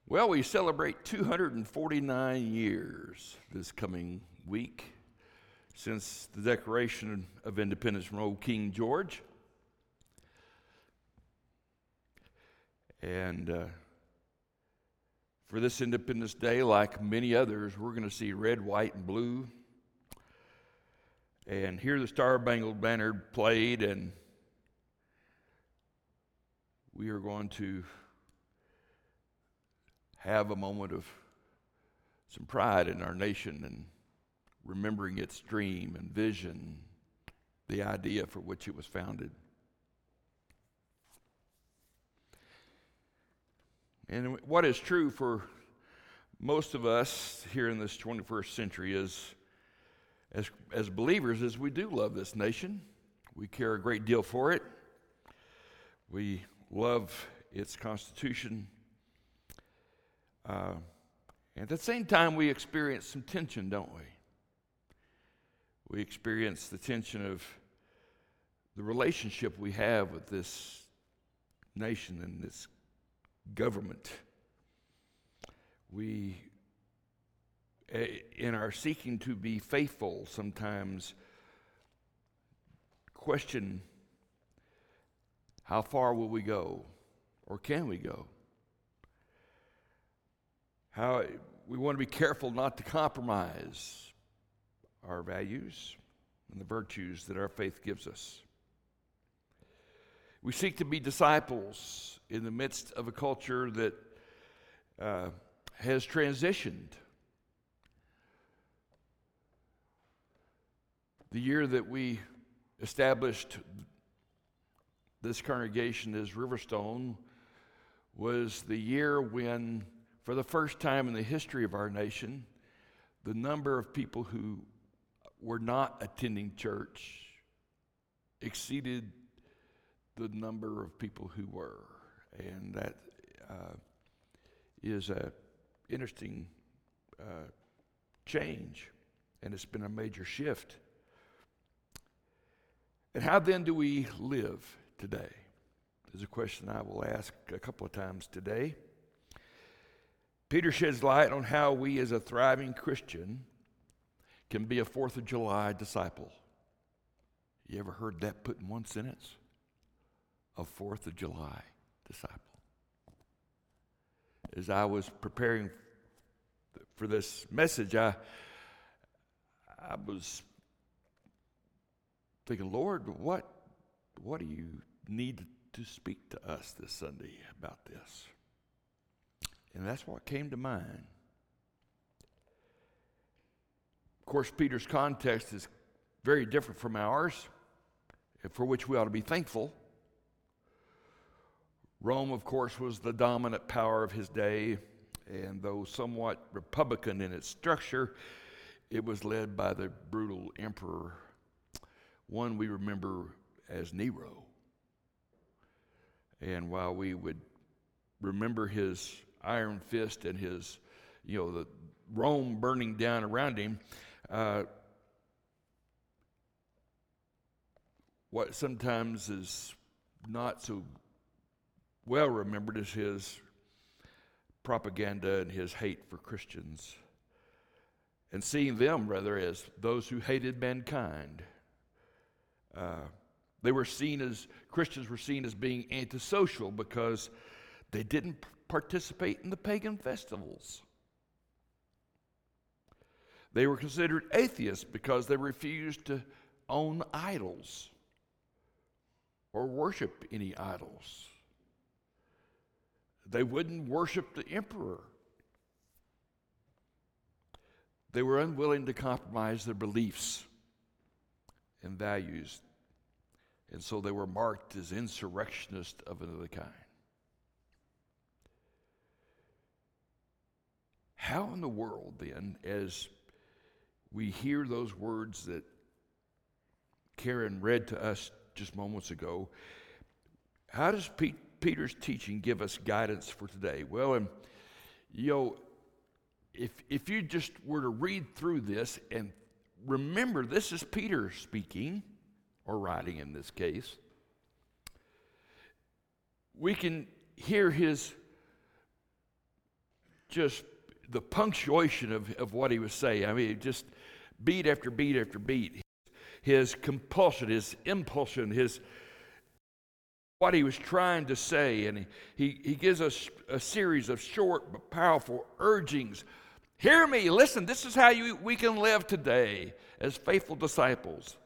Well, we celebrate 249 years this coming week since the Declaration of Independence from old King George. And for this Independence Day, like many others, we're going to see red, white, and blue and hear the Star-Spangled Banner played, and we are going to have a moment of some pride in our nation and remembering its dream and vision, the idea for which it was founded. And what is true for most of us here in this 21st century is, as believers, is we do love this nation. We care a great deal for it. We love its Constitution. At the same time, we experience some tension, don't we? We experience the tension of the relationship we have with this nation and this government. We, in our seeking to be faithful, sometimes question how far will we go, or can we go? How we want to be careful not to compromise our values and the virtues that our faith gives us. We seek to be disciples in the midst of a culture that has transitioned. The year that we established this congregation as Riverstone was the year when, for the first time in the history of our nation, the number of people who were not attending church exceeded the number of people who were. And that is an interesting change, and it's been a major shift. And how then do we live today? Is a question I will ask a couple of times today. Peter sheds light on how we as a thriving Christian can be a 4th of July disciple. You ever heard that put in one sentence? A 4th of July disciple. As I was preparing for this message, I was thinking, Lord, what do you need to speak to us this Sunday about this? And that's what came to mind. Of course, Peter's context is very different from ours, for which we ought to be thankful. Rome, of course, was the dominant power of his day, and though somewhat republican in its structure, it was led by the brutal emperor, one we remember as Nero. And while we would remember his iron fist and his, the Rome burning down around him, what sometimes is not so well remembered is his propaganda and his hate for Christians, and seeing them rather as those who hated mankind. Christians were seen as being antisocial because they didn't participate in the pagan festivals. They were considered atheists because they refused to own idols or worship any idols. They wouldn't worship the emperor. They were unwilling to compromise their beliefs and values, and so they were marked as insurrectionists of another kind. How in the world, then, as we hear those words that Karen read to us just moments ago, how does Peter's teaching give us guidance for today? Well, if you just were to read through this and remember, this is Peter speaking, or writing in this case, we can hear his just the punctuation of what he was saying. I mean, just beat after beat after beat. His compulsion, his impulsion, what he was trying to say. And he gives us a series of short but powerful urgings. Hear me, listen, this is how we can live today as faithful disciples.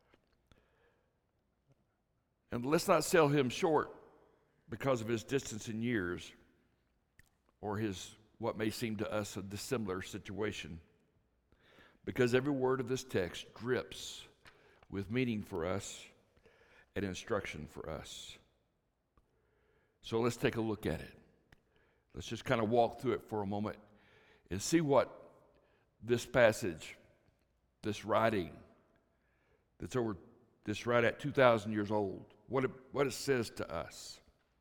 And let's not sell him short because of his distance in years or his what may seem to us a dissimilar situation. Because every word of this text drips with meaning for us and instruction for us. So let's take a look at it. Let's just kind of walk through it for a moment and see what this passage, this writing, that's over this right at 2,000 years old, what it says to us.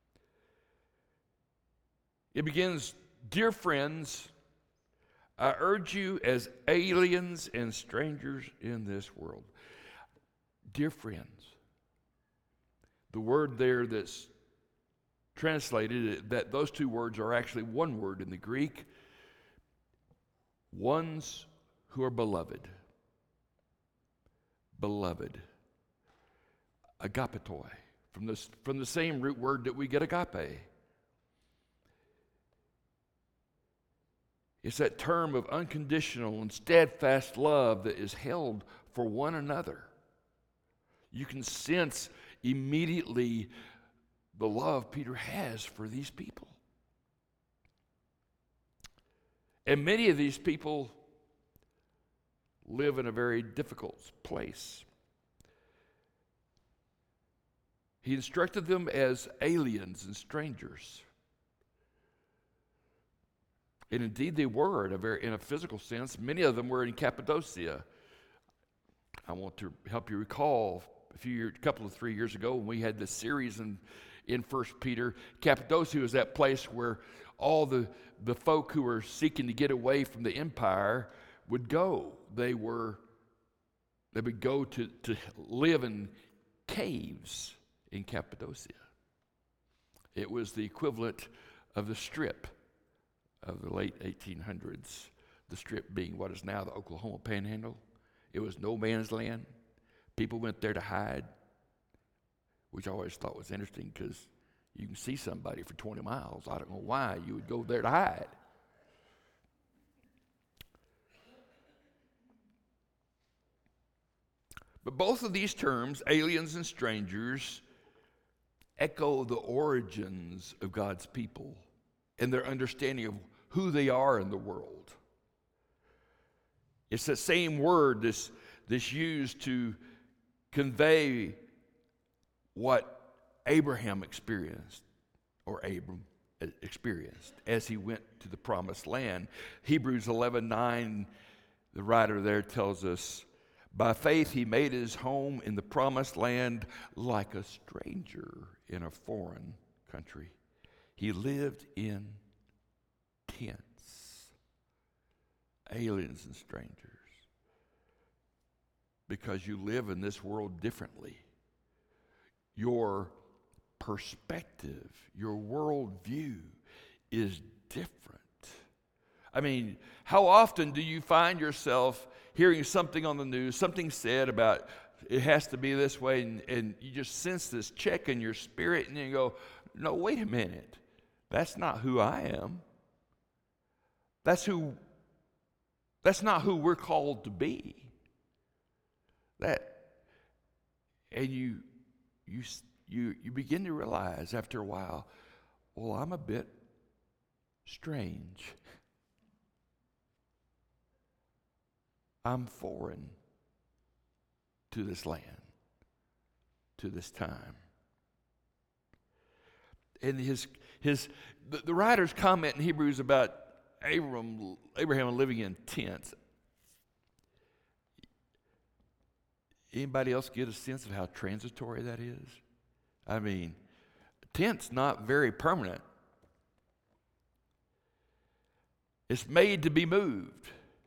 It begins, "Dear friends, I urge you as aliens and strangers in this world." Dear friends. The word there that's translated, that those two words are actually one word in the Greek. Ones who are beloved. Beloved. Agapetoi, from the same root word that we get agape. It's that term of unconditional and steadfast love that is held for one another. You can sense immediately the love Peter has for these people. And many of these people live in a very difficult place. He instructed them as aliens and strangers. And indeed they were in a physical sense. Many of them were in Cappadocia. I want to help you recall a couple of 3 years ago when we had this series in 1 Peter. Cappadocia was that place where all the folk who were seeking to get away from the empire would go. They would go to live in caves in Cappadocia. It was the equivalent of the Strip of the late 1800s, the Strip being what is now the Oklahoma Panhandle. It was no man's land. People went there to hide, which I always thought was interesting because you can see somebody for 20 miles. I don't know why you would go there to hide. But both of these terms, aliens and strangers, echo the origins of God's people and their understanding of who they are in the world. It's the same word this used to convey what Abraham experienced, or Abram experienced, as he went to the promised land. Hebrews 11:9, the writer there tells us, "By faith he made his home in the promised land like a stranger in a foreign country. He lived in tents," aliens and strangers. Because you live in this world differently. Your perspective, your worldview is different. I mean, how often do you find yourself hearing something on the news, something said about it has to be this way, and you just sense this check in your spirit, and you go, no, wait a minute. That's not who I am. That's not who we're called to be. And you begin to realize after a while, well, I'm a bit strange. I'm foreign to this land, to this time. And the writer's comment in Hebrews about Abraham living in tents. Anybody else get a sense of how transitory that is? I mean, tent's not very permanent. It's made to be moved.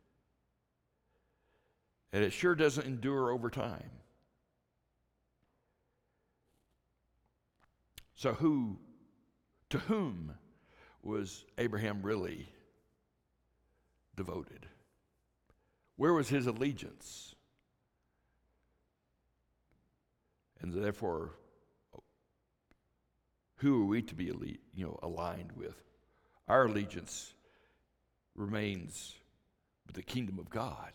And it sure doesn't endure over time. So to whom was Abraham really devoted? Where was his allegiance? And therefore, who are we to be aligned with? Our allegiance remains with the kingdom of God.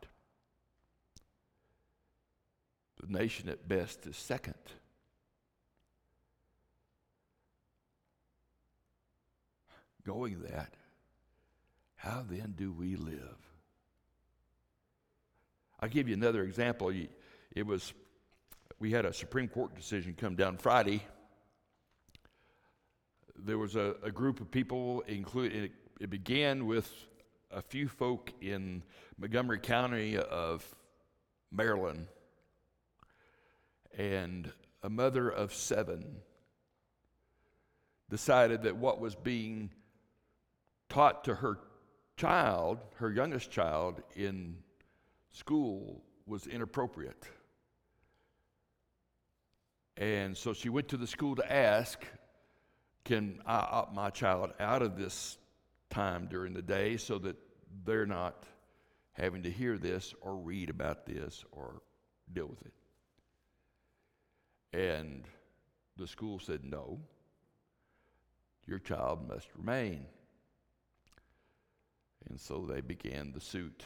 The nation at best is second. Going that, how then do we live? I'll give you another example. We had a Supreme Court decision come down Friday. There was a group of people, it began with a few folk in Montgomery County of Maryland, and a mother of 7 decided that what was being taught to her child, her youngest child, in school was inappropriate. And so she went to the school to ask, can I opt my child out of this time during the day so that they're not having to hear this or read about this or deal with it? And the school said, no, your child must remain. And so they began the suit.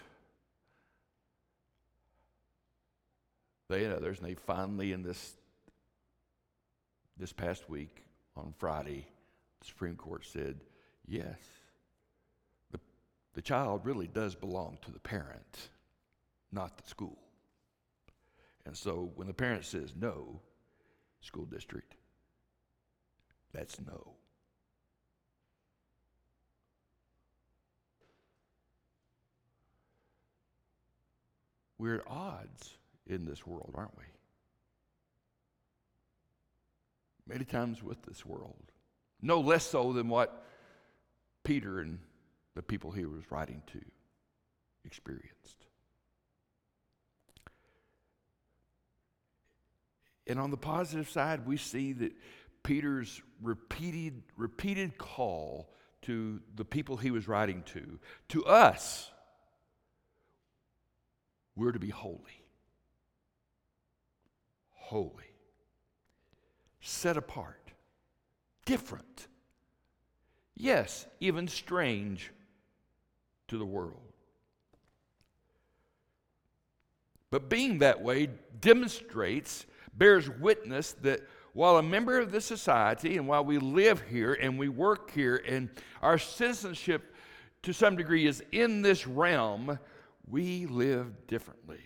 They and others, and they finally, in this past week, on Friday, the Supreme Court said, yes, the child really does belong to the parent, not the school. And so when the parent says no, school district, that's no. We're at odds in this world, aren't we? Many times with this world. No less so than what Peter and the people he was writing to experienced. And on the positive side, we see that Peter's repeated call to the people he was writing to us, we're to be holy. Holy. Set apart. Different. Yes, even strange to the world. But being that way bears witness that while a member of this society and while we live here and we work here and our citizenship to some degree is in this realm, we live differently.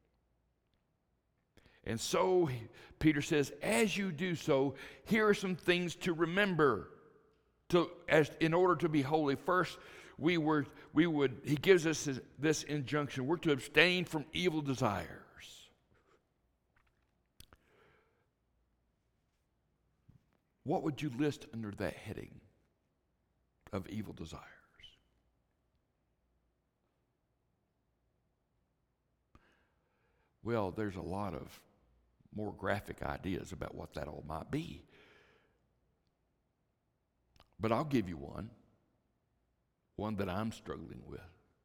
And so Peter says, as you do so, here are some things to remember in order to be holy. First, he gives us this injunction. We're to abstain from evil desires. What would you list under that heading of evil desires? Well, there's a lot of more graphic ideas about what that all might be. But I'll give you one that I'm struggling with.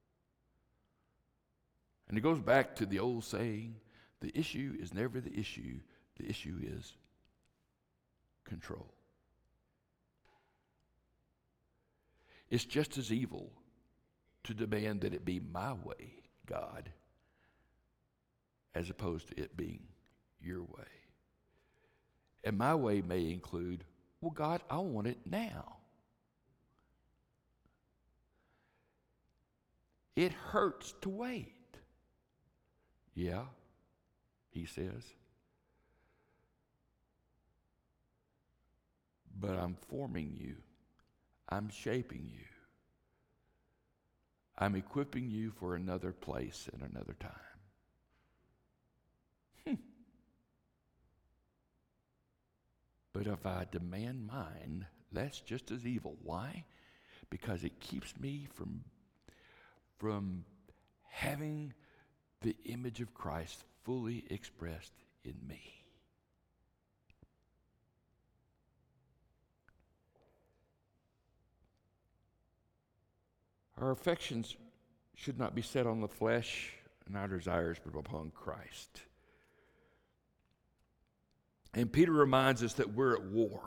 And it goes back to the old saying, the issue is never the issue is control. It's just as evil to demand that it be my way, God, as opposed to it being your way. And my way may include, well, God, I want it now. It hurts to wait. Yeah, he says. But I'm forming you. I'm shaping you. I'm equipping you for another place and another time. But if I demand mine, that's just as evil. Why? Because it keeps me from having the image of Christ fully expressed in me. Our affections should not be set on the flesh and our desires, but upon Christ. And Peter reminds us that we're at war.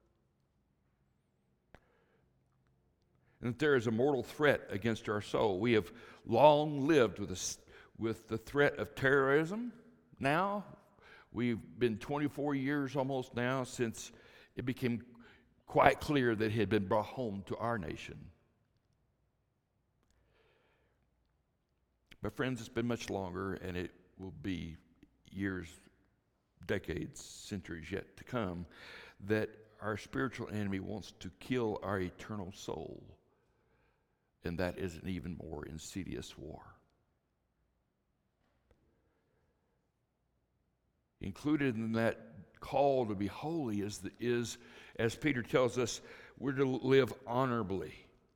And that there is a mortal threat against our soul. We have long lived with the threat of terrorism. Now, we've been 24 years almost now since it became quite clear that it had been brought home to our nation. But friends, it's been much longer, and it will be years, decades, centuries yet to come, that our spiritual enemy wants to kill our eternal soul. And that is an even more insidious war. Included in that call to be holy is, as Peter tells us, we're to live honorably.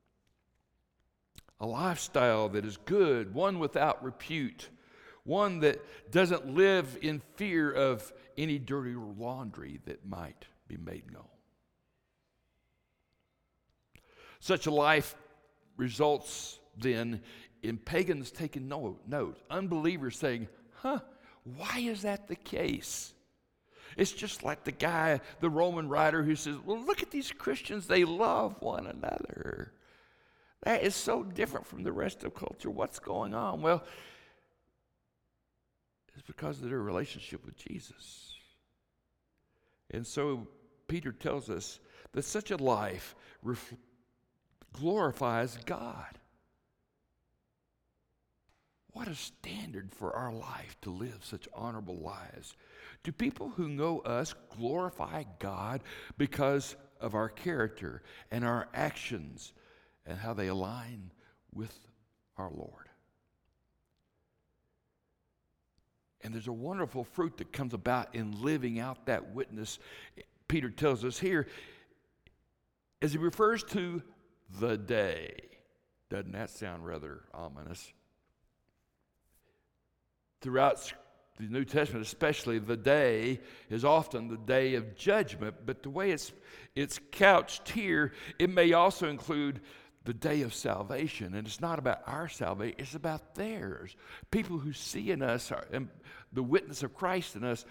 A lifestyle that is good, one without repute, one that doesn't live in fear of any dirty laundry that might be made known. Such a life results then in pagans taking note, unbelievers saying, why is that the case? It's just like the Roman writer who says, well, look at these Christians, they love one another. That is so different from the rest of culture. What's going on? Well, it's because of their relationship with Jesus. And so Peter tells us that such a life glorifies God. What a standard for our life to live such honorable lives. Do people who know us glorify God because of our character and our actions and how they align with our Lord? And there's a wonderful fruit that comes about in living out that witness. Peter tells us here, as he refers to the day. Doesn't that sound rather ominous? Throughout the New Testament, especially, the day is often the day of judgment, but the way it's couched here, it may also include the day of salvation. And it's not about our salvation, it's about theirs. People who see in us and the witness of Christ in us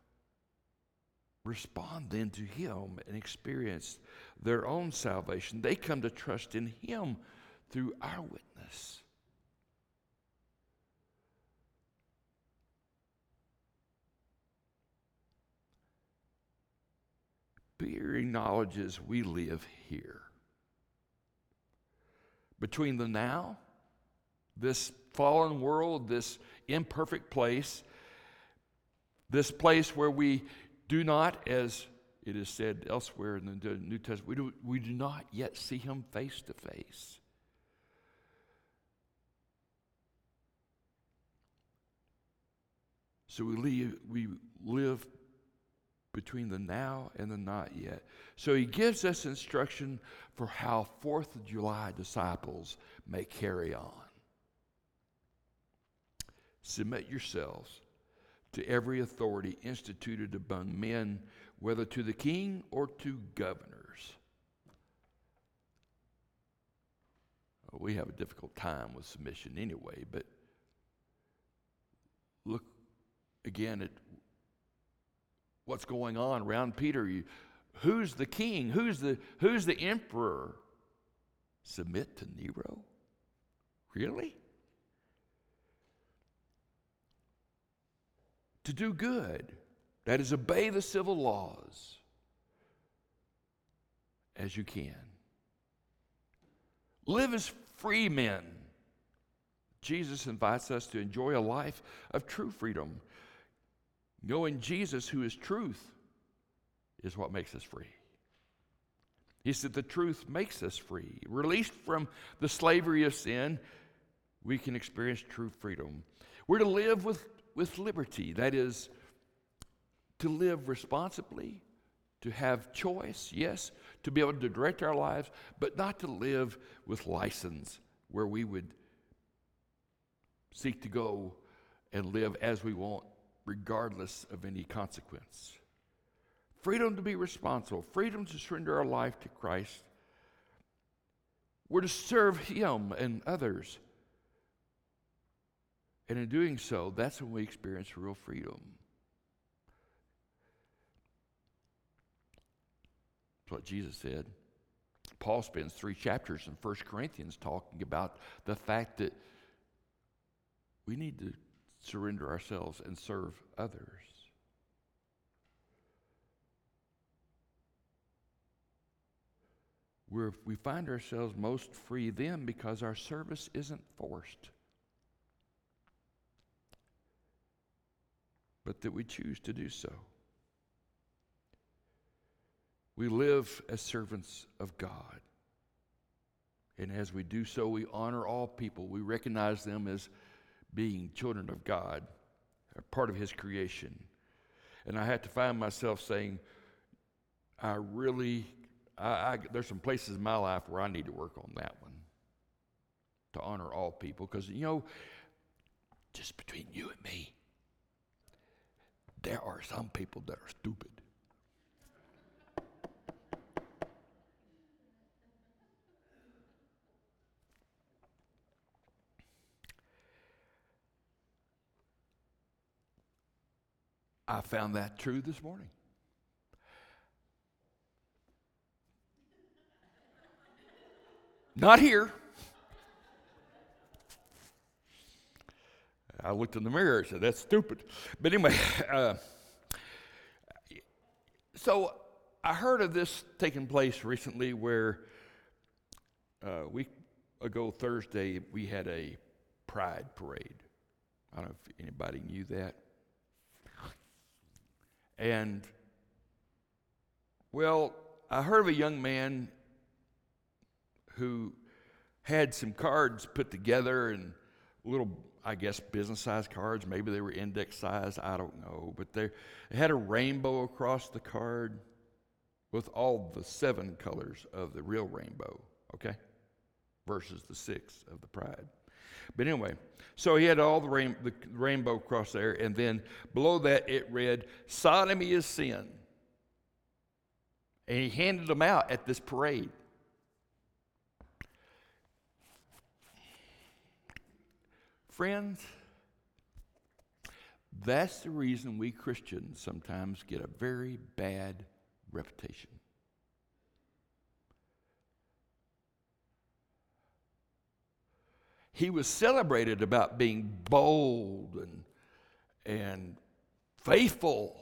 respond then to Him and experience their own salvation. They come to trust in Him through our witness. Peter acknowledges we live here. Between the now, this fallen world, this imperfect place, this place where we do not, as it is said elsewhere in the New Testament, we do not yet see Him face to face. So we live between the now and the not yet. So He gives us instruction for how 4th of July disciples may carry on. Submit yourselves to every authority instituted among men, whether to the king or to governors. We have a difficult time with submission anyway, but look again at what's going on around Peter. Who's the king? Who's the emperor? Submit to Nero? Really? To do good, that is, obey the civil laws as you can. Live as free men. Jesus invites us to enjoy a life of true freedom. Knowing Jesus, who is truth, is what makes us free. He said the truth makes us free. Released from the slavery of sin, we can experience true freedom. We're to live with liberty. That is, to live responsibly, to have choice, yes, to be able to direct our lives, but not to live with license where we would seek to go and live as we want, regardless of any consequence. Freedom to be responsible, freedom to surrender our life to Christ. We're to serve Him and others And in doing so, that's when we experience real freedom. That's what Jesus said. Paul spends 3 chapters in 1 Corinthians talking about the fact that we need to surrender ourselves and serve others. We find ourselves most free then because our service isn't forced, but that we choose to do so. We live as servants of God. And as we do so, we honor all people. We recognize them as being children of God, a part of His creation. And I had to find myself saying, there's some places in my life where I need to work on that one, to honor all people. Because, just between you and me, there are some people that are stupid. I found that true this morning. Not here. I looked in the mirror and said, that's stupid. But anyway, so I heard of this taking place recently where a week ago Thursday we had a pride parade. I don't know if anybody knew that. And, well, I heard of a young man who had some cards put together, and little, I guess, business-sized cards. Maybe they were index-sized, I don't know. But they had a rainbow across the card with all the 7 colors of the real rainbow, okay, versus the 6 of the pride. But anyway, so he had all the rainbow across there, and then below that it read, "Sodomy is sin." And he handed them out at this parade. Friends, that's the reason we Christians sometimes get a very bad reputation. He was celebrated about being bold and faithful.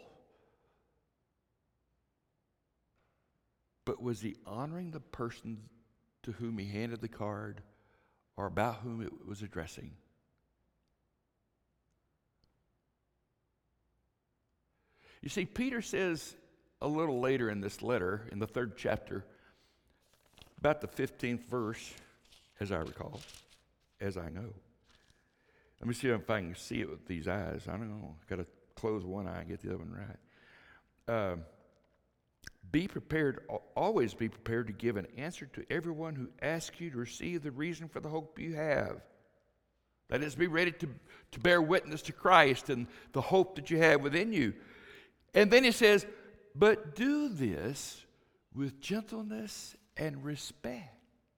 But was he honoring the person to whom he handed the card or about whom it was addressing? You see, Peter says a little later in this letter, in the 3rd chapter, about the 15th verse, as I recall, as I know. Let me see if I can see it with these eyes. I don't know. I've got to close one eye and get the other one right. Be prepared, always be prepared to give an answer to everyone who asks you to receive the reason for the hope you have. That is, be ready to bear witness to Christ and the hope that you have within you. And then he says, but do this with gentleness and respect.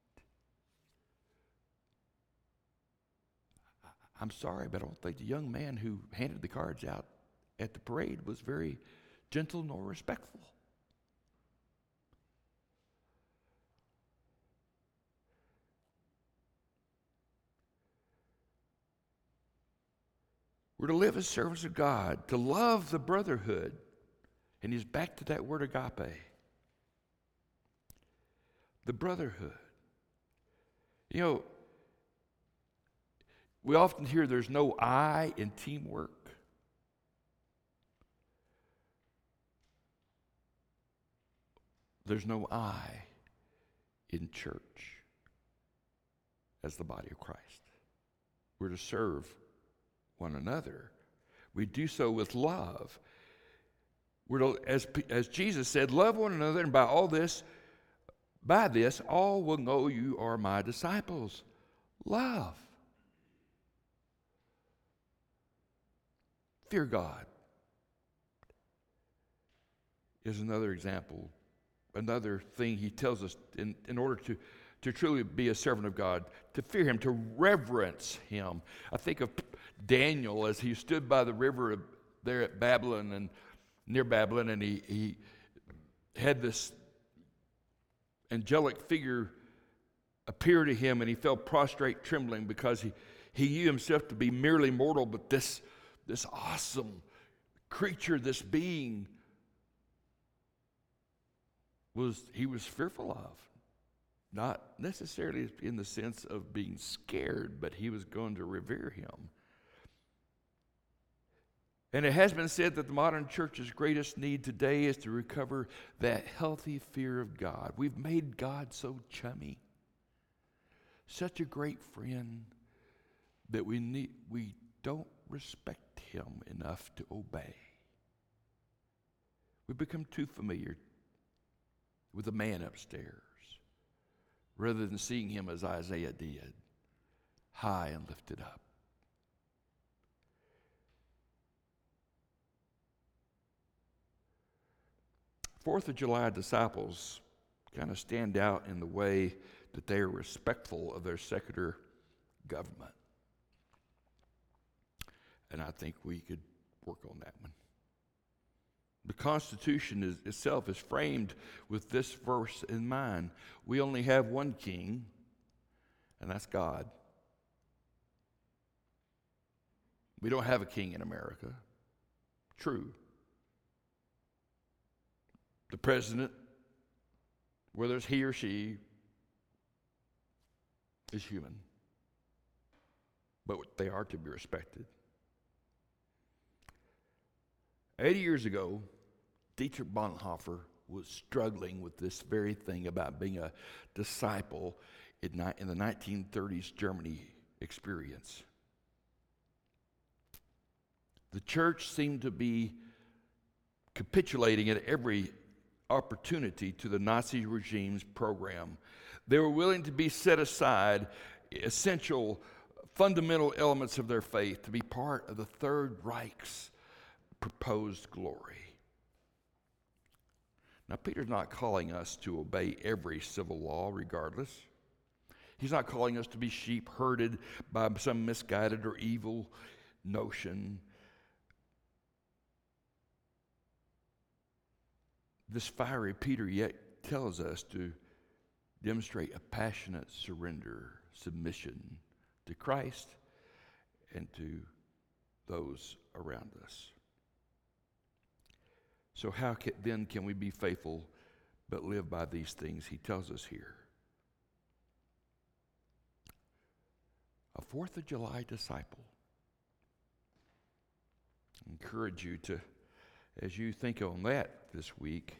I'm sorry, but I don't think the young man who handed the cards out at the parade was very gentle nor respectful. We're to live as servants of God, to love the brotherhood. And he's back to that word agape. The brotherhood. We often hear there's no I in teamwork. There's no I in church as the body of Christ. We're to serve one another. We do so with love. We're to, as Jesus said, love one another, and by this, all will know you are my disciples. Love. Fear God is another example, another thing he tells us in order to truly be a servant of God, to fear him, to reverence him. I think of Daniel as he stood by the river there at Babylon and near Babylon, and he had this angelic figure appear to him, and he fell prostrate trembling because he knew himself to be merely mortal, but this awesome creature, this being, he was fearful of. Not necessarily in the sense of being scared, but he was going to revere him. And it has been said that the modern church's greatest need today is to recover that healthy fear of God. We've made God so chummy, such a great friend, that we don't respect him enough to obey. We've become too familiar with the man upstairs, rather than seeing him as Isaiah did, high and lifted up. Fourth of July disciples kind of stand out in the way that they are respectful of their secular government. And I think we could work on that one. The Constitution itself is framed with this verse in mind. We only have one king, and that's God. We don't have a king in America. True. The president, whether it's he or she, is human. But they are to be respected. 80 years ago, Dietrich Bonhoeffer was struggling with this very thing about being a disciple in the 1930s Germany experience. The church seemed to be capitulating at every opportunity to the Nazi regime's program. They were willing to be set aside essential, fundamental elements of their faith to be part of the Third Reich's proposed glory. Now, Peter's not calling us to obey every civil law regardless. He's not calling us to be sheep herded by some misguided or evil notion. This fiery Peter yet tells us to demonstrate a passionate surrender, submission to Christ and to those around us. So how then can we be faithful but live by these things he tells us here? A 4th of July disciple. I encourage you to, as you think on that this week,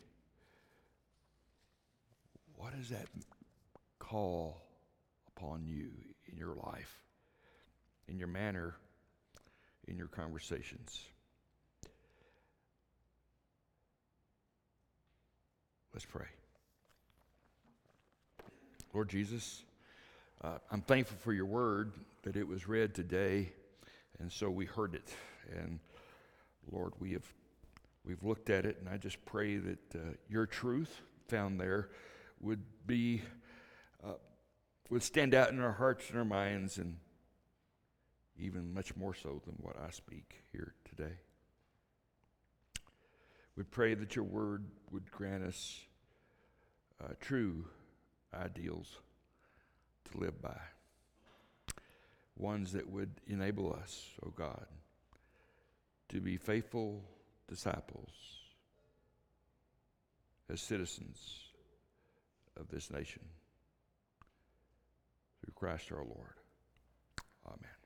what does that call upon you in your life, in your manner, in your conversations? Let's pray. Lord Jesus, I'm thankful for your word, that it was read today, and so we heard it. And Lord, we've looked at it, and I just pray that your truth found there would stand out in our hearts and our minds, and even much more so than what I speak here today. We pray that your word would grant us true ideals to live by, ones that would enable us, oh God, to be faithful disciples as citizens of this nation. Through Christ our Lord. Amen.